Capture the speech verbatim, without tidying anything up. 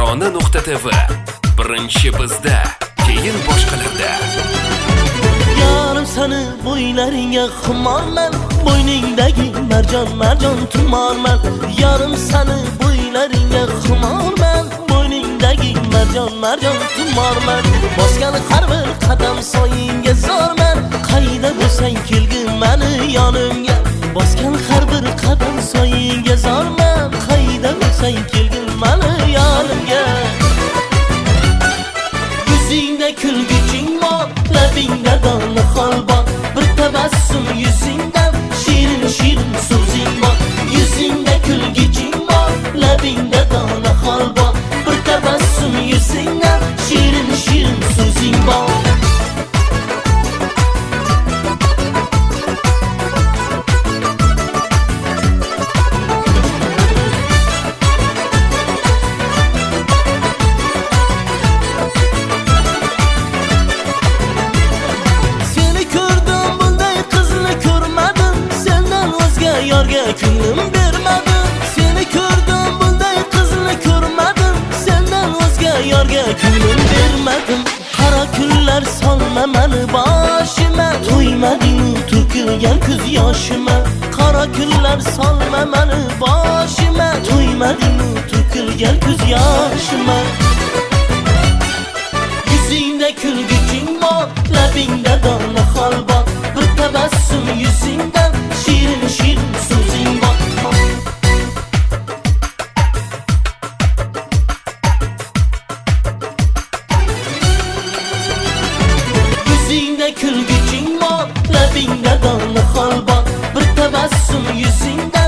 Farg'ona nuqta tv. Birinchi bizda, keyin boshqalarda. Yarim seni bo'ylaringga xumorman, bo'yningdagi marjon marjon tumorman. Yarim seni bo'ylaringga xumorman, bo'yningdagi marjon marjon tumorman. Bosgan har bir qadam soyingga zorman, qayda bo'lsang kelgin meni yonimga. Bosgan har bir qadam soyingga zorman, qayda bo'lsang kelgin meni yonimga. Yuzingda kulguching bor, labingda dona holbon, bir tabassum yuzingdan shirin shirin so'zing bor. Yuzingda kulguching bor, labingda dona holbon, bir tabassum yuzingdan shirin shirin so'zing bor. Yorga ko'nglim bermadim, seni ko'rdim bunday qizni ko'rmadim, sendan o'zga yorga ko'nglim bermadim. Qara kunlar solma meni boshima, to'ymading to'kilgan ko'z yoshima. Qara kunlar solma meni boshima, to'ymading to'kilgan ko'z yoshima. Yuzingda kulguching bor, labingda dona holbon, bir tabassum yuzingdan shirin shirin so'zing bor. Yuzingda kulguching bor, labingda dona holbon, bir tabassum yuzingdan